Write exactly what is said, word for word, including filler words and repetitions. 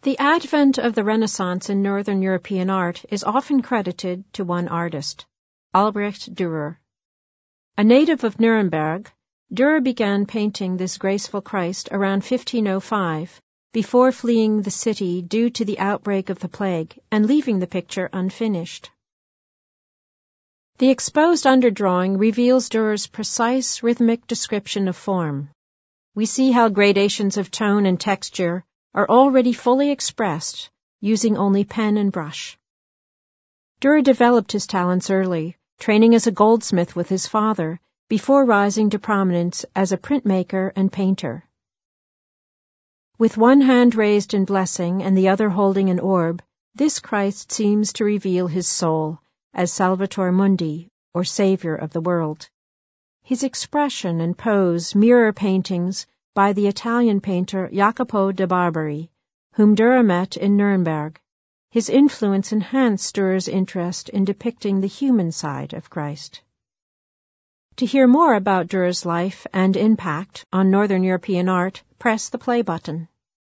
The advent of the Renaissance in Northern European art is often credited to one artist, Albrecht Dürer. A native of Nuremberg, Dürer began painting this graceful Christ around fifteen oh five, before fleeing the city due to the outbreak of the plague and leaving the picture unfinished. The exposed underdrawing reveals Dürer's precise rhythmic description of form. We see how gradations of tone and texture are already fully expressed using only pen and brush. Dürer developed his talents early, training as a goldsmith with his father, before rising to prominence as a printmaker and painter. With one hand raised in blessing and the other holding an orb, this Christ seems to reveal his soul as Salvator Mundi, or Savior of the world. His expression and pose mirror paintings by the Italian painter Jacopo de Barbari, whom Dürer met in Nuremberg. His influence enhanced Dürer's interest in depicting the human side of Christ. To hear more about Dürer's life and impact on Northern European art, press the play button.